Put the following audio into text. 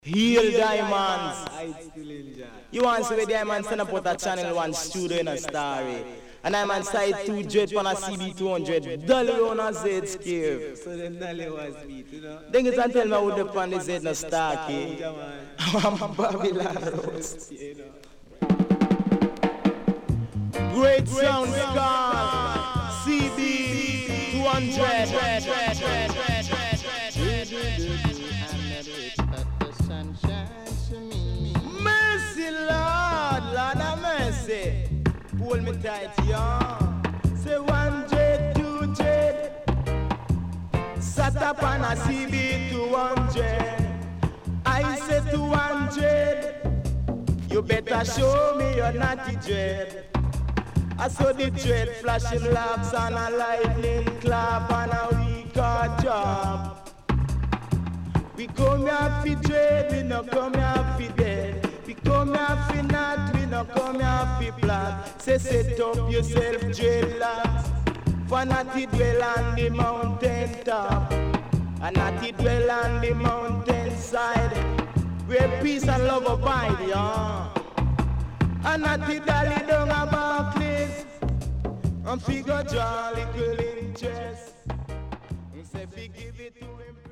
Heal Diamonds. I still enjoy. You want to see the Diamonds send up with a channel one studio in a story. And Diamond side 2 jet on a CB200. Dolly on a Z scare. So then Dolly was beat, you know. Then you can tell me what the pan is in the star key. Yeah, man. I'm Babylon Roast. You know. Great sound call. CB200. Mercy, Lord, Lord have mercy. Hold me tight, y'all. Say 100, 200. Sat up on a CB 200. I say 200. You better show me your naughty dread. I saw the dread flashing locks and a lightning clap and a weak hard job. We come here for dread, we no come here for dead. We come here for not, we no come here for plant. Say set up yourself dreadlocks. For not it dwell on the mountain top, and not it dwell on the mountain side, where peace and love abide, yeah. And not it dolly down a Barclays, and figure jolly girl interest. And say we give it to him.